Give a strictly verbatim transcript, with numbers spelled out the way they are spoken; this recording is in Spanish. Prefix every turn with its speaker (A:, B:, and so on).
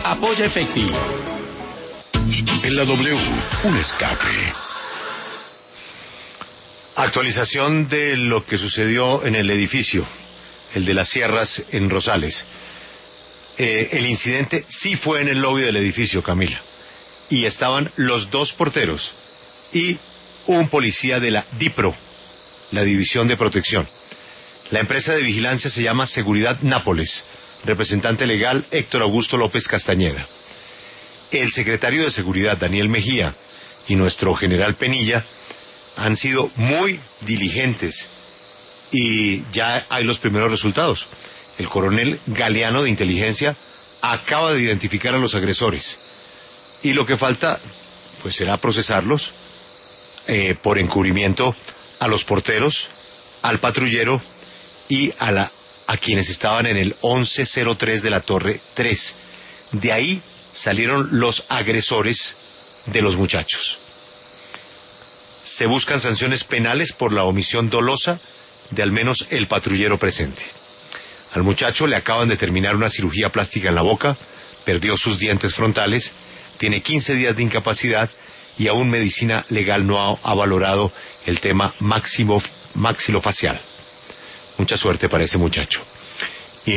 A: apoya efectivo.
B: En la W, un escape.
C: Actualización de lo que sucedió en el edificio, el de las Sierras en Rosales. Eh, el incidente sí fue en el lobby del edificio, Camila. Y estaban los dos porteros y un policía de la DIPRO, la División de Protección. La empresa de vigilancia se llama Seguridad Nápoles, representante legal Héctor Augusto López Castañeda. El secretario de Seguridad, Daniel Mejía, y nuestro general Penilla han sido muy diligentes y ya hay los primeros resultados. El coronel Galeano de Inteligencia acaba de identificar a los agresores y lo que falta pues será procesarlos eh, por encubrimiento a los porteros, al patrullero y a, la, a quienes estaban en el once cero tres de la Torre tres. De ahí salieron los agresores de los muchachos. Se buscan sanciones penales por la omisión dolosa de al menos el patrullero presente. Al muchacho le acaban de terminar una cirugía plástica en la boca, perdió sus dientes frontales, tiene quince días de incapacidad y aún medicina legal no ha, ha valorado el tema máximo, maxilofacial. Mucha suerte para ese muchacho.